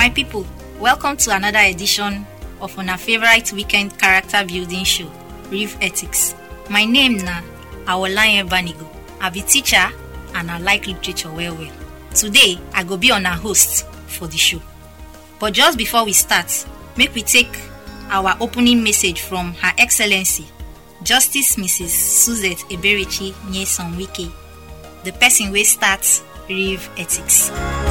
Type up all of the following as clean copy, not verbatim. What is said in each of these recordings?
My people, welcome to another edition of our favorite weekend character building show, Rev Ethics. My name na Awolayan Banigo. I be teacher and I like literature well. Today, I go be on a host for the show. But just before we start, make we take our opening message from Her Excellency, Justice Mrs. Suzette Eberechi Nyesom Wike, the person wey starts Rev Ethics.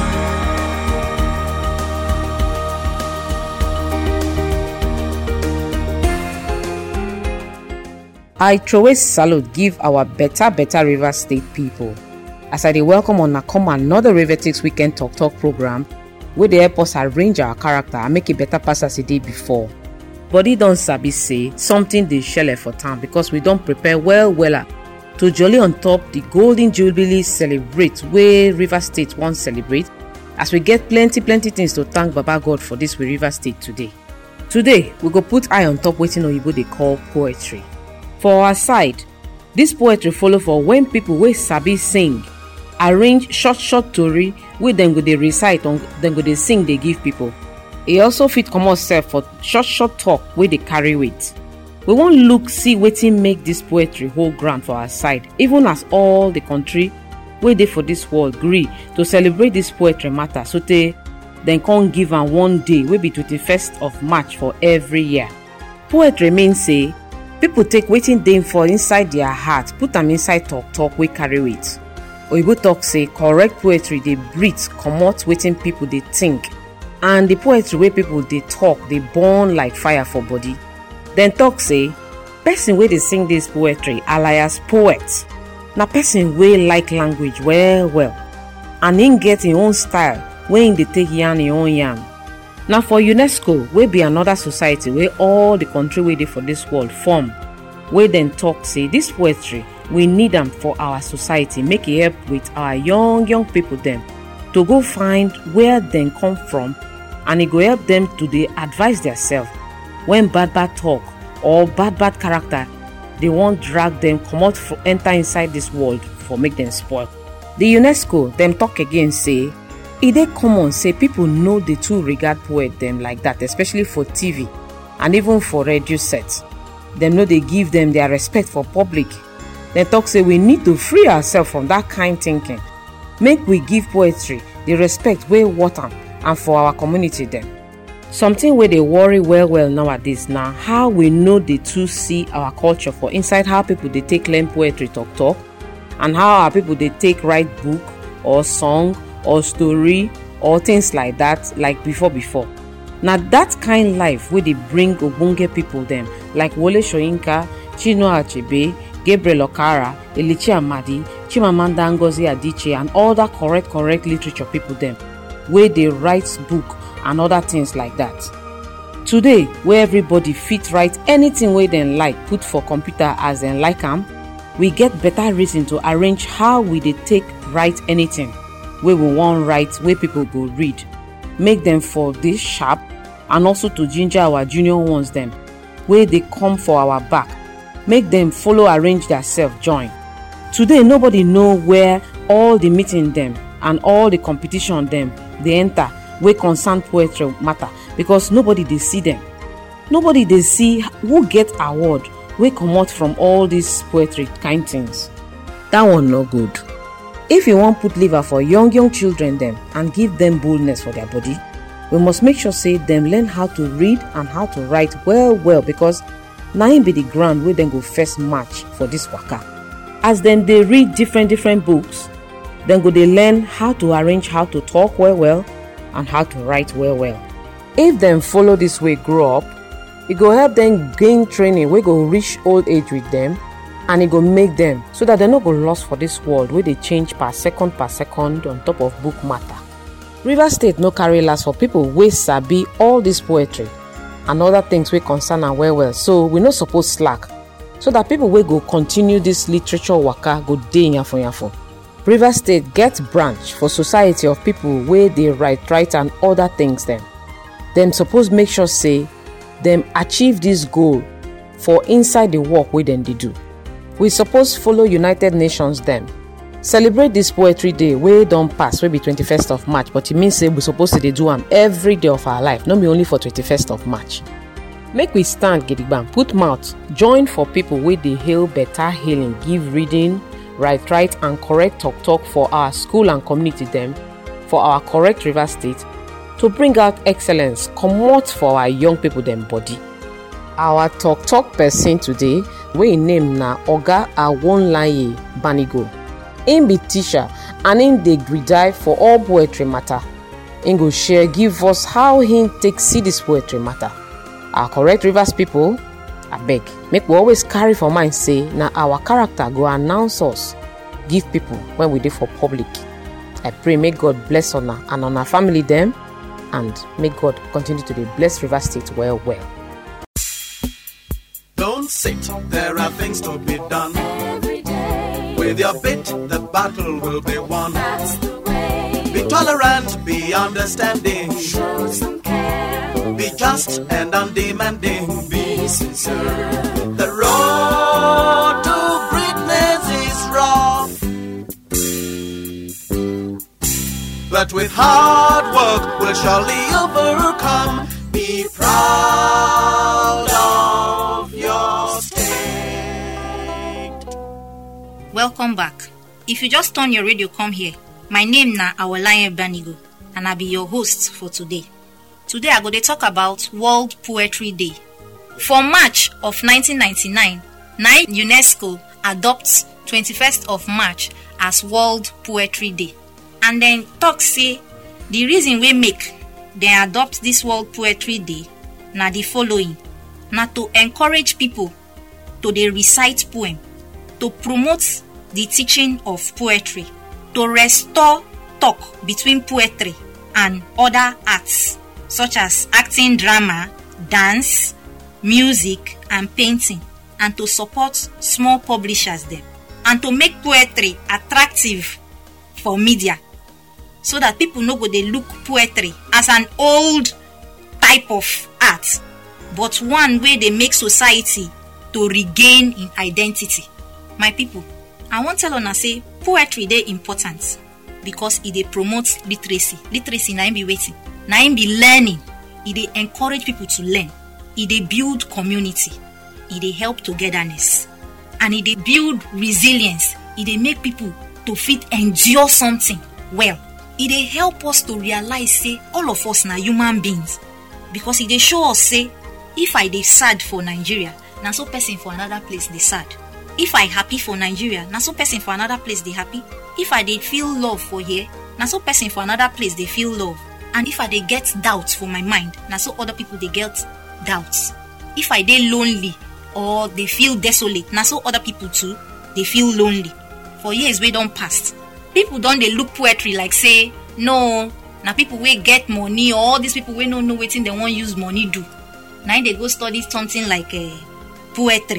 I throway salute give our better Rivers State people. As I dey welcome on come another Rev Ethics weekend talk program, where they help us arrange our character and make it better pass as it did before. Body don sabi say something dey shele for town because we don't prepare well to jolly on top the Golden Jubilee celebrate where River State won't celebrate, as we get plenty things to thank Baba God for this with River State today. Today, we go put eye on top wetin Oyibo they call poetry. For our side, this poetry follow for when people wey sabi sing, arrange short story wey dem go dey recite on dem go dey sing dey give people. E also fit comot sef for short talk wey dey carry weight. We wan look see wetin make this poetry hold ground for our side, even as all the country wey dey for this world gree to celebrate this poetry matter sotey dem come give am one day wey be 21st of March for every year. Poetry mean say people take wetin dey for inside their heart, put am inside talk wey carry weight. Oyibo talk say correct poetry dey breathe comot wetin people dey think, and the poetry wey people dey talk dey burn like fire for body. Dem talk say person wey dey sing this poetry alias poet na person wey like language well, and him get him own style wey him dey take yarn him own yarn. Na for UNESCO wey be another society wey all the country wey dey for this world form, wey dem talk say this poetry we need am for our society, make e help with our young people dem to go find where dem come from, and e go help dem to dey advise themselves when bad talk or bad character dey wan drag dem comot enter inside this world for make dem spoil. The UNESCO dem talk again say e dey common say people no dey too regard poet dem like that, especially for TV and even for radio set. Dem no dey give them their respect for public. Dem talk say we need to free ourselves from that kind thinking, make we give poetry the respect wey worth am and for our community dem. Something wey dey worry well nowadays na how we no dey too see our culture for inside how people dey take learn poetry talk, and how our people dey take write book or song or story or things like that, like before. Na that kind life wey dey bring ogbonge people dem like Wole Soyinka, Chinua Achebe, Gabriel Okara, Elichi Amadi, Chimamanda Ngozi Adichie, and all that correct literature people dem wey dey write book and other things like that. Today, where everybody fit write anything wey dem like, put for computer as dem like am, we get better reason to arrange how we dey take write anything wey we wan write wey people go read, make them for this sharp, and also to ginger our junior ones dem wey dey come for our back, make them follow arrange themselves join. Today, nobody know where all the meeting dem and all the competition dem dey enter wey concern poetry matter, because nobody dey see them. Nobody dey see who get award wey comot from all these poetry kind things. That one no good. If you wan put liver for young children dem and give them boldness for their body, we must make sure say dem learn how to read and how to write well, because na im be the ground wey dem go first match for this waka. As dem dey read different books, dem go dey learn how to arrange how to talk well and how to write well. If dem follow this way grow up, e go help dem gain training wey go reach old age with dem, and e go make dem so that dem no go lost for this world wey dey change per second on top of book matter. River State no carry last for people wey sabi all this poetry and other things wey concern am well, so we no suppose slack, so that people wey go continue this literature waka go dey yanfo. River State get branch for society of people wey dey write and other things dem. Dem suppose make sure say dem achieve this goal for inside the work wey dem dey do. We suppose follow United Nations dem celebrate this poetry day wey don pass, wey be 21st of March, but e mean say we suppose to dey do am every day of our life, no be only for 21st of March. Make we stand gidigbam, put mouth, join for people wey dey hail better healing, give reading, right and correct talk for our school and community dem, for our correct Rivers State, to bring out excellence comot for our young people dem body. Our talk person today, wey im name na Oga Awolaye Banigo. Im be teacher and im dey gree for all poetry matter. Im go share give us how im take see this poetry matter. Our correct Rivers people, abeg, make we always carry for mind say na our character go announce us, give people when we dey for public. I pray make God bless una and una family dem, and make God continue to dey bless Rivers State well. Don't sit, there are things to be done. Every day. With your bit, the battle will be won. That's the way. Be tolerant, be understanding. Show some care. Be just and undemanding. Be sincere. The road to greatness is rough, but with hard work we'll surely overcome. Be proud of your state. Welcome back. If you just turn your radio come here, my name na Awolaye Banigo, and I'll be your host for today. Today I go to talk about World Poetry Day. For March of 1999, UNESCO adopts 21st of March as World Poetry Day. And then talk say the reason we make they adopt this World Poetry Day na the following: na to encourage people to dey recite poem, to promote the teaching of poetry, to restore talk between poetry and other arts such as acting, drama, dance, music and painting, and to support small publishers them, and to make poetry attractive for media, so that people no go dey look poetry as an old type of art, but one way they make society to regain in identity. My people, I want tell una say poetry dey important because it dey promote literacy. Literacy na im be waiting, na im be learning. It dey encourage people to learn. It dey build community. It dey help togetherness, and it dey build resilience. It dey make people to fit endure something well. It dey help us to realize say all of us na human beings, because it dey show us say if I dey sad for Nigeria, na so person for another place dey sad. If I happy for Nigeria, na so person for another place dey happy. If I dey feel love for here, na so person for another place dey feel love. And if I dey get doubts for my mind, na so other people dey get doubts. If I dey lonely or they feel desolate, na so other people too dey feel lonely. For years wey don pass, people don dey look poetry like say no, na people wey get money, or all these people wey no know wetin they wan use money do, na they go study something like poetry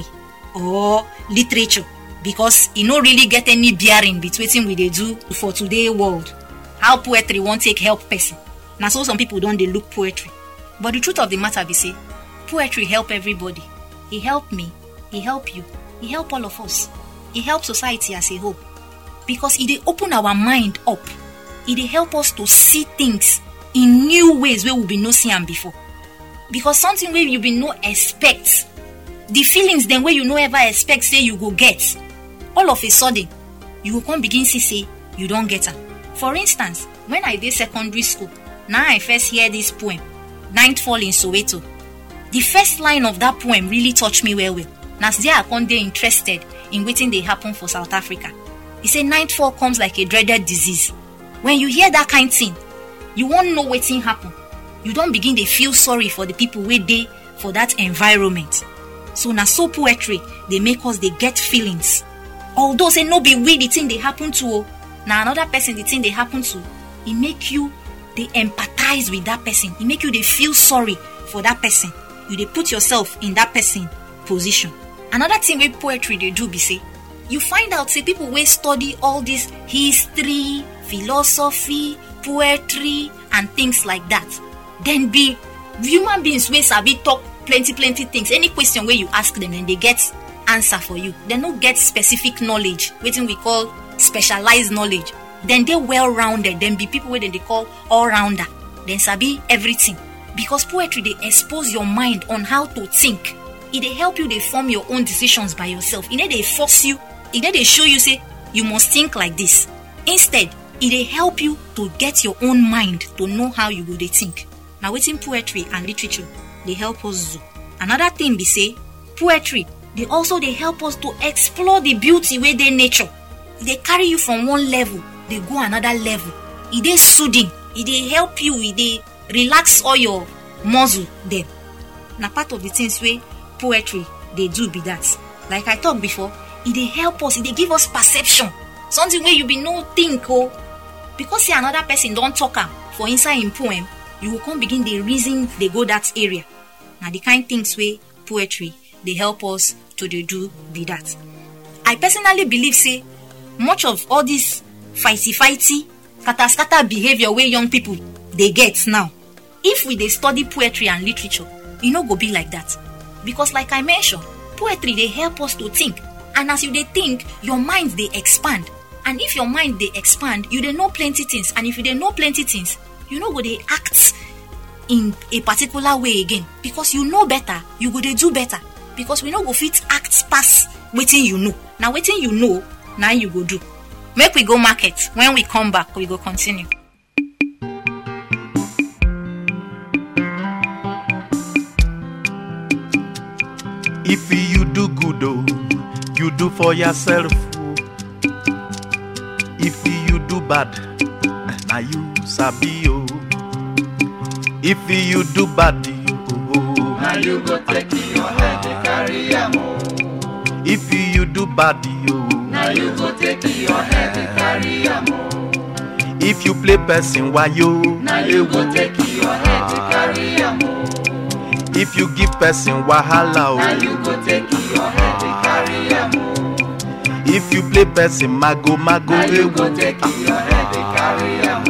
or literature, because e no really get any bearing between wetin we dey do for today world. How poetry wan take help person, na so some people don dey look poetry. But the truth of the matter be say poetry help everybody. E help me, e help you, e help all of us, e help society as a whole, because it dey open our mind up. It dey help us to see things in new ways where we been no see am before. Because something where you been no expect, the feelings then where you no ever expect say you go get, all of a sudden you go come begin see say you don't get am. For instance, when I did secondary school, now I first hear this poem, Nightfall in Soweto. The first line of that poem really touched me well. Now there I come dey interested in wetin dey happen for South Africa. He say nightfall comes like a dreaded disease. When you hear that kind thing, you won't know wetin happen. You don't begin to feel sorry for the people wey dey for that environment. So na so poetry they make us they get feelings. Although say no be we the thing they happen to, na another person the thing they happen to, it make you they empathize with that person. It make you they feel sorry for that person. You they put yourself in that person position. Another thing with poetry they do be say, you find out say people wey study all this history, philosophy, poetry and things like that, then be human beings wey sabi talk plenty things. Any question where you ask them and they get answer for you. They no get specific knowledge, wetin we call specialized knowledge. Then they well-rounded. Then be people wey they call all-rounder. Then sabi everything. Because poetry, they expose your mind on how to think. It they help you, they form your own decisions by yourself. It they force you. It they show you, say, you must think like this. Instead, it they help you to get your own mind to know how you go they think. Now, within poetry and literature, they help us do. Another thing be say, poetry, they help us to explore the beauty within nature. They carry you from one level, they go another level. It they soothing. It they help you. It they relax all your muscle them. Now, part of the things where poetry they do be that. Like I talked before, it they help us. It they give us perception. Something where you be no think because see another person don't talk for inside in poem, you will come begin the reason they go that area. Now the kind things where poetry they help us to do be that. I personally believe say much of all this fighty scatter behavior where young people they get now, if we they study poetry and literature, you know go be like that. Because like I mentioned, poetry they help us to think, and as you they think, your mind they expand. And if your mind they expand, you they know plenty things. And if you they know plenty things, you know go they act in a particular way again. Because you know better, you go they do better. Because we know go fit act past waiting you know. Now waiting you know, now you go do. Make we go market. When we come back, we go continue. If you do good, you do for yourself. If you do bad, now you sabi. If you do bad, now you go take your head and carry am. If you do bad, now you go take your head and carry am. If you play person wayo, now you go take your head and carry am. If you give person wahala, now you go take your head and carry am. If you play person mago, now you go take your head and carry am.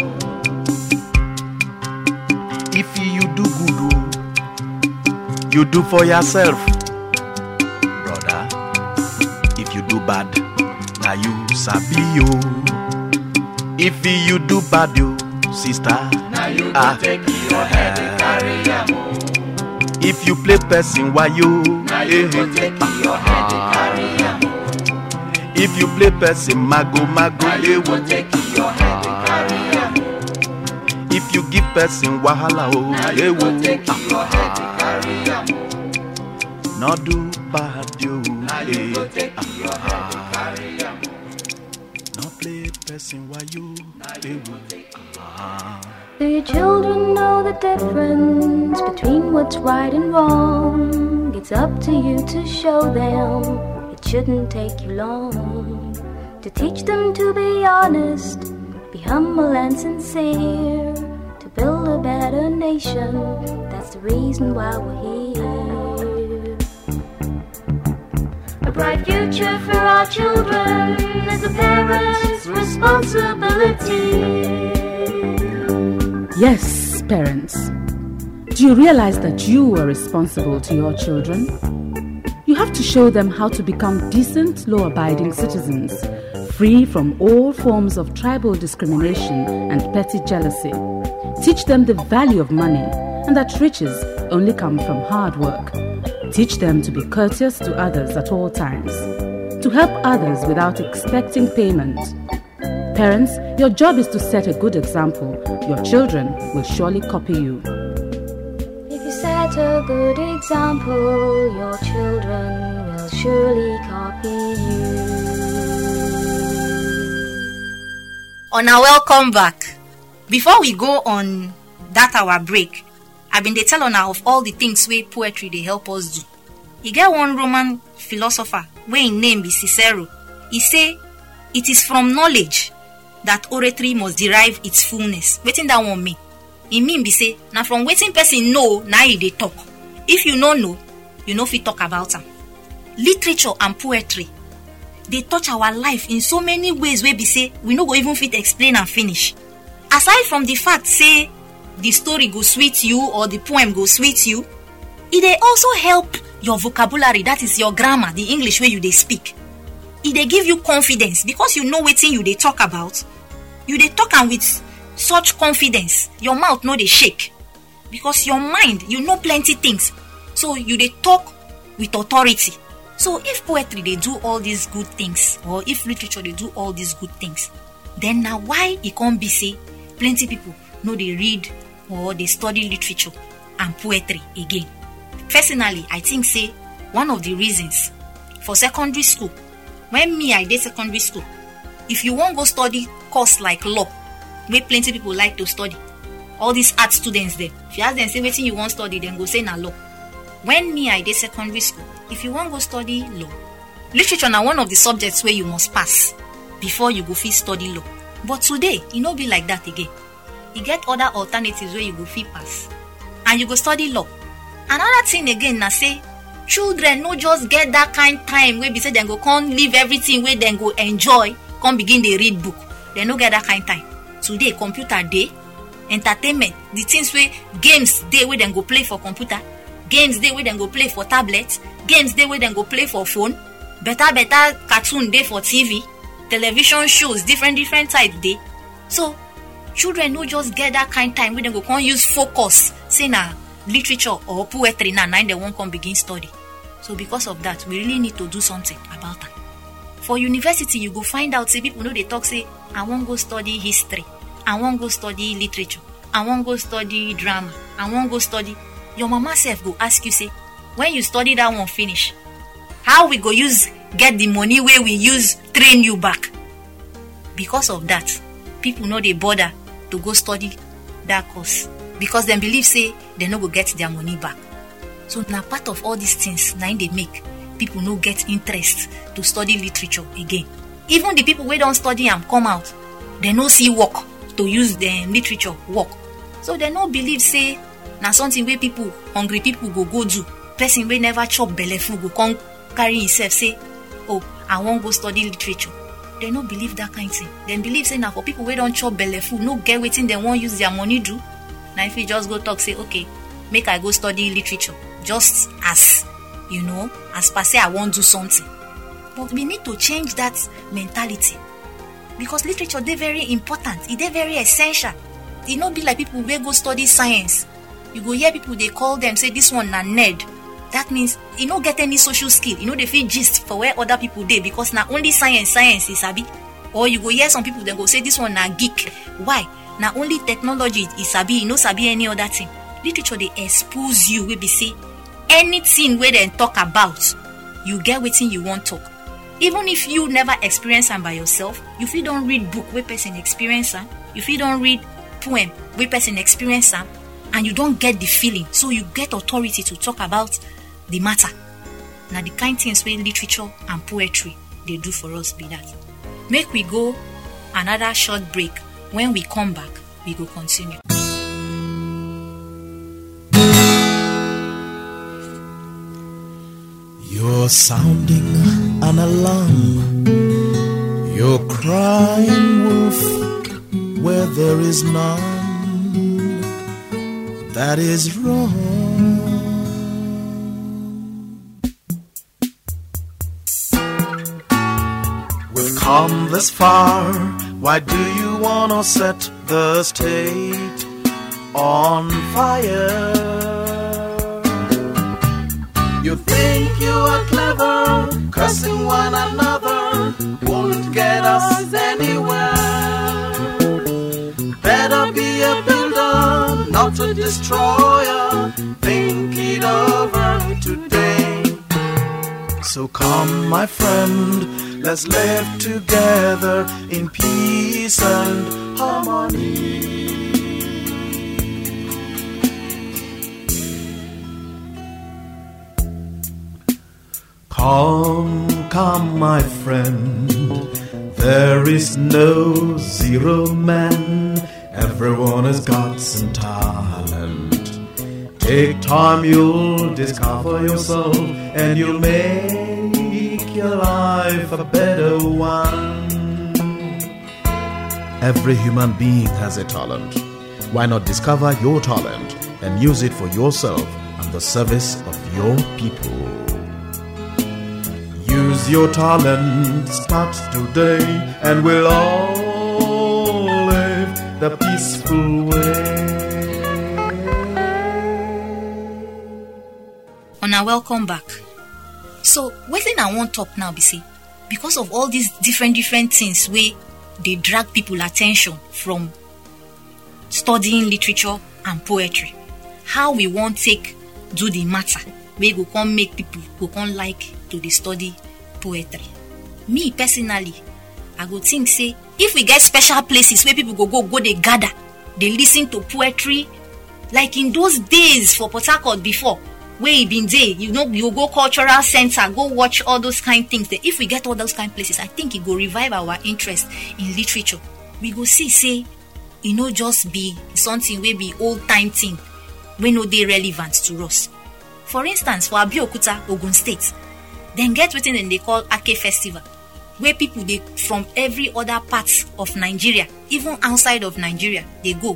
If you do good, you do for yourself, brother. If you do bad, now you sabi yo. If you do bad, yo, sister, now you go take your head and carry am. If you play person wayo, now you go take your head and carry am. If you play person mago, now you go take your head and carry am. If you give person wahala, now you go take your head and carry am. No do bad, yo. Now you go take your head and carry am. No play person wayo, Do your children know the difference between what's right and wrong? It's up to you to show them. It shouldn't take you long to teach them to be honest, be humble and sincere, to build a better nation. That's the reason why we're here. A bright future for our children is a parent's responsibility. Yes, parents. Do you realize that you are responsible to your children? You have to show them how to become decent, law-abiding citizens, free from all forms of tribal discrimination and petty jealousy. Teach them the value of money and that riches only come from hard work. Teach them to be courteous to others at all times, to help others without expecting payment. Parents, your job is to set a good example. Your children will surely copy you. If you set a good example, your children will surely copy you. On our welcome back. Before we go on that our break, I've been telling of all the things where poetry they help us do. You get one Roman philosopher where his name is Cicero. He say it is from knowledge that oratory must derive its fullness. Wetin that one mean? It mean be say now from waiting person know now they talk. If you no know, you know fit talk about them. Literature and poetry, they touch our life in so many ways where be say we no go even fit explain and finish. Aside from the fact say the story go sweet you or the poem go sweet you, it they also help your vocabulary, that is your grammar, the English where you they speak. They give you confidence because you know what thing you they talk about. You they talk and with such confidence, your mouth no they shake because your mind, you know plenty things. So you they talk with authority. So if poetry they do all these good things, or if literature they do all these good things, then now why it can't be say plenty people know they read or they study literature and poetry again? Personally, I think say one of the reasons for secondary school, when I did secondary school, if you won't go study course like law, where plenty people like to study, all these art students there, if you ask them say what you want to study, then go say na law. When I did secondary school, if you want to go study law, literature now one of the subjects where you must pass before you go fit study law. But today, it no be like that again. You get other alternatives where you go fit pass and you go study law. Another thing again, na say children no just get that kind time where be say then go come leave everything where then go enjoy, come begin they read book. They no get that kind time. Today, computer day, entertainment, the things where games day where then go play for computer, games day where then go play for tablet, games day where then go play for phone, better cartoon day for TV, television shows, different type day. So children no just get that kind time where they go come use focus, say na literature or poetry now they won't come begin study. So because of that, we really need to do something about that. For university, you go find out, say people know they talk, say, I won't go study history, I won't go study literature, I won't go study drama, I won't go study. Your mama self go ask you, say, when you study that one finish, how we go use get the money where we use train you back? Because of that, people know they bother to go study that course because they believe say they no go get their money back. So now part of all these things now they make people no get interest to study literature again. Even the people who don't study and come out, they no see work to use the literature work. So they no believe say now something where people, hungry people go do. Person where never chop belle food go come carry himself say, oh, I won't go study literature. They no believe that kind of thing. They believe say now for people who don't chop belle food, no get waiting they won't use their money do. Now if you just go talk say, okay, make I go study literature, just as you know, as per se I won't do something. But we need to change that mentality because literature they very important. It they very essential. It not be like people who go study science. You go hear people they call them say this one na nerd. That means you don't get any social skill. You know they feel gist for where other people dey because now only science is sabi. Or you go hear some people then go say this one na geek. Why? Now only technology is sabi. You know sabi any other thing. Literature they expose you. We be say anything where they talk about, you get waiting you want talk. Even if you never experience them by yourself, if you don't read book where person experience them, if you don't read poem where person experience them, and you don't get the feeling, so you get authority to talk about the matter. Now the kind things where literature and poetry they do for us be that. Make we go another short break. When we come back, we go continue. You're sounding an alarm. You're crying wolf where there is none. That is wrong. We've come this far. Why do you wanna set the state on fire? You think you are clever, cursing one another won't get us anywhere. Better be a builder, not a destroyer. Think it over today. So come, my friend, let's live together in peace and harmony. Come, my friend, there is no zero man. Everyone has got some talent. Take time, you'll discover yourself, and you'll make your life a better one. Every human being has a talent. Why not discover your talent and use it for yourself and the service of your people. Use your talent, start today, and we'll all live the peaceful way. Una, welcome back. So, wetin I want talk now be say, because of all these different things where they drag people attention from studying literature and poetry, how we want take do the matter we go come make people go come like to the study poetry. Me personally, I go think say if we get special places where people go they gather, they listen to poetry, like in those days for Port Harcourt before, where it been there, you go cultural center, go watch all those kind of things. That if we get all those kind of places, I think it go revive our interest in literature. We go say just be something wey be old time thing wey no dey relevant to us. For instance, for Abeokuta, Ogun State, then get wetin dem dey call Ake Festival, where people dey from every other part of Nigeria, even outside of Nigeria, they go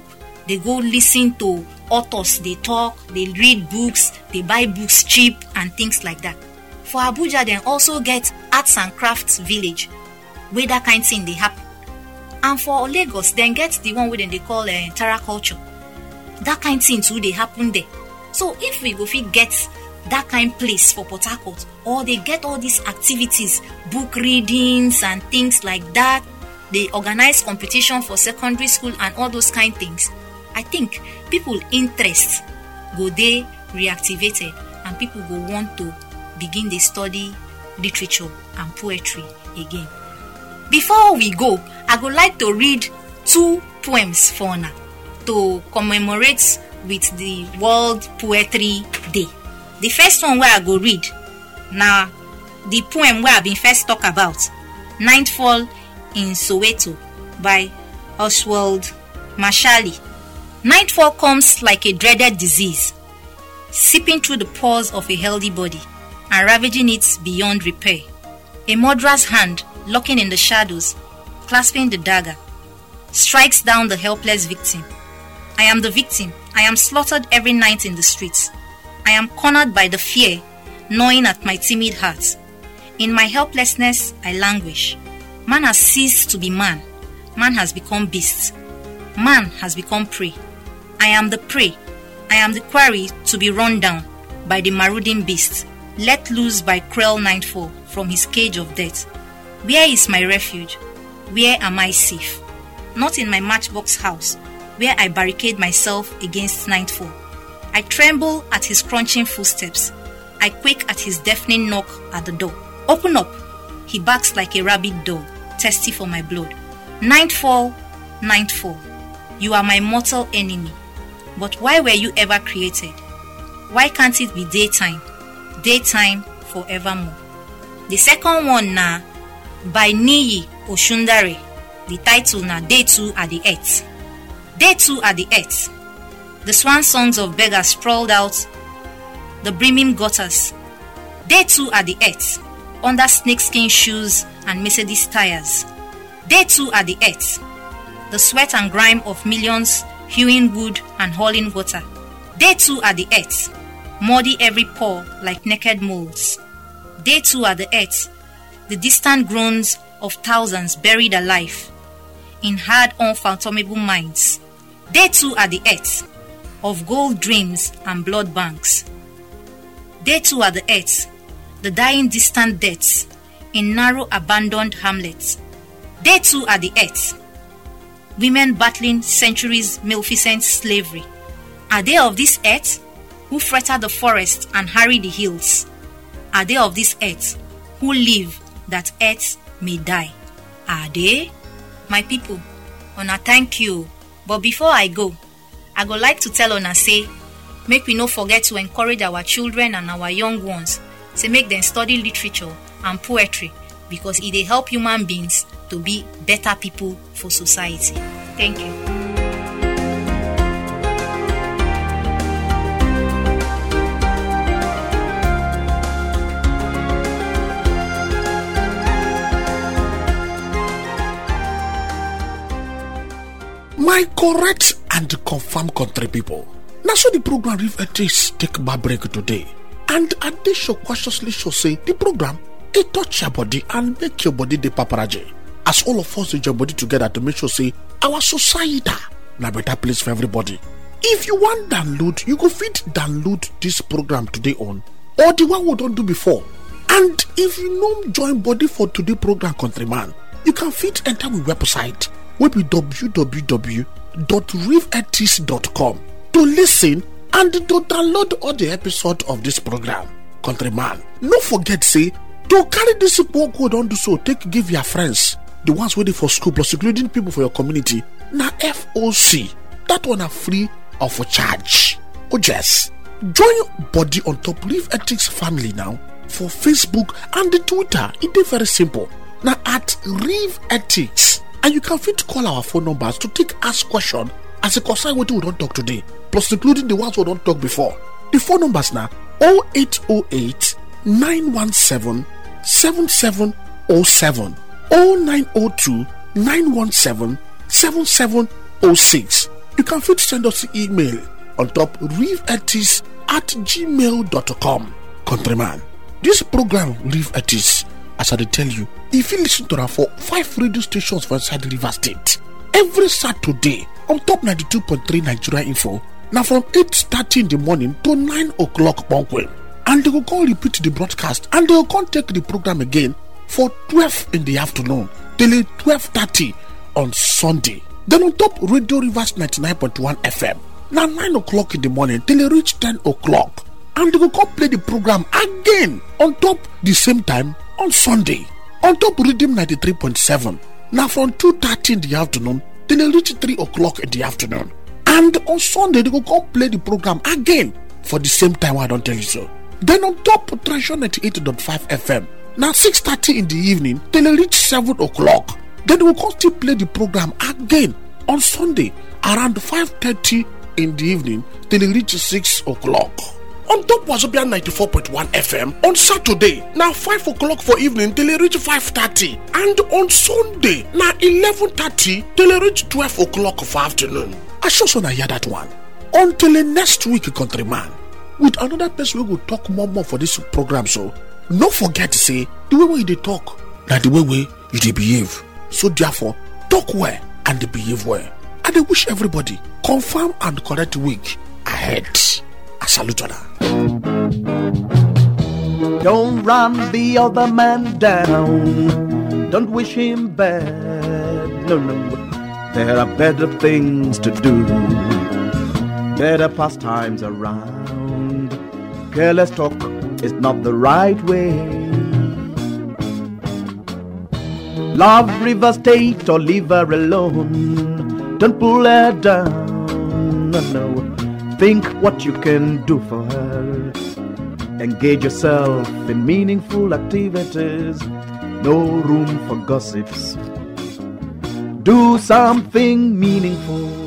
listen to authors, they talk, they read books, they buy books cheap and things like that. For Abuja, then also get Arts and Crafts Village, where that kind of thing they happen. And for Lagos, then get the one where they call Tara Culture. That kind of thing too, they happen there. So if we go fit get that kind of place for Port Harcourt, or they get all these activities, book readings and things like that, they organize competition for secondary school and all those kind of things, I think people interest go they reactivated and people go want to begin the study literature and poetry again. Before we go, I would like to read 2 poems for Una to commemorate with the World Poetry Day. The first one where I go read now, the poem where I've been first talk about, Nightfall in Soweto by Oswald Marshali. Nightfall comes like a dreaded disease, seeping through the pores of a healthy body and ravaging it beyond repair. A murderer's hand, lurking in the shadows, clasping the dagger, strikes down the helpless victim. I am the victim. I am slaughtered every night in the streets. I am cornered by the fear gnawing at my timid heart. In my helplessness, I languish. Man has ceased to be man. Man has become beast. Man has become prey. I am the prey. I am the quarry to be run down by the marauding beast, let loose by cruel nightfall from his cage of death. Where is my refuge? Where am I safe? Not in my matchbox house, where I barricade myself against nightfall. I tremble at his crunching footsteps. I quake at his deafening knock at the door. Open up! He barks like a rabid dog, thirsty for my blood. Nightfall, nightfall, you are my mortal enemy. But why were you ever created? Why can't it be daytime? Daytime forevermore. The second one na by Niyi Oshundare. The title na Day 2 at the Earth. Day 2 at the Earth. The swan songs of beggars sprawled out the brimming gutters. Day 2 at the Earth. Under snakeskin shoes and Mercedes tires. Day 2 at the Earth. The sweat and grime of millions hewing wood and hauling water. Day 2 at the Earth. Muddy every pore like naked moles. Day 2 at the Earth. The distant groans of thousands buried alive in hard, unfathomable minds. Day 2 at the Earth. Of gold dreams and blood banks. Day 2 at the Earth. The dying distant deaths in narrow abandoned hamlets. Day 2 at the Earth. Women battling centuries' maleficent slavery. Are they of this earth who fretted the forest and harry the hills? Are they of this earth who live that earth may die? Are they? My people, Una thank you. But before I go, I would like to tell Una say, make we no forget to encourage our children and our young ones to make them study literature and poetry, because it dey help human beings to be better people for society. Thank you. My correct and confirmed country people, Now so the program Reef Ethics take my break today. And I did show cautiously show say the program it touch your body and make your body the paparaje. As all of us join body together to make sure say our society na better place for everybody. If you want download, you go fit download this program today on or the one we don't do before. And if you know join body for today program countryman, you can fit enter my website will be www.reefethics.com to listen and to download all the episode of this program. Countryman, no forget say to carry this work go on do so take give your friends, the ones waiting for school plus including people for your community. Na FOC, that one are free or for charge. Oh yes, join body on top Reef Ethics family now for Facebook and the Twitter. It is very simple. Now at Reef Ethics, and you can fit call our phone numbers to take ask question as a concern what we don't talk today, plus including the ones we don't talk before. The phone numbers now 0808 917 7707 0902 917 7706. You can fit send us an email on top reefethics@gmail.com. Countryman, this program Reef Ethics, as I tell you, if you listen to that for 5 radio stations for inside the River State every Saturday on top 92.3 Nigeria Info, now from 8:30 in the morning to 9 o'clock Bonkwem, and they will go repeat the broadcast and they will come take the program again for 12 in the afternoon till 12:30 on Sunday. Then on top Radio Rivers 99.1 FM, now 9 o'clock in the morning till it reach 10 o'clock, and they will come play the program again on top the same time on Sunday on top Rhythm 93.7, now from 2:30 in the afternoon till it reach 3 o'clock in the afternoon, and on Sunday they will come play the program again for the same time. I don't tell you so. Then on top Treasure 98.5 FM, now 6:30 in the evening till it reach 7 o'clock. Then we will still play the program again on Sunday around 5:30 in the evening till it reaches 6 o'clock. On top Wazobia 94.1 FM on Saturday, now 5 o'clock for evening till it reach 5:30. And on Sunday, now 11:30 till it reach 12 o'clock for afternoon. I sure so hear that one. Until next week, countryman, with another person we will talk more for this program. So, no forget to say, the way they talk, now the way you they behave. So therefore, talk well and behave well. And I wish everybody confirm and correct week ahead. I salute you. Don't run the other man down. Don't wish him bad. No. There are better things to do. Better pastimes around. Careless talk is not the right way. Love River State or leave her alone. Don't pull her down. No. Think what you can do for her. Engage yourself in meaningful activities. No room for gossips. Do something meaningful.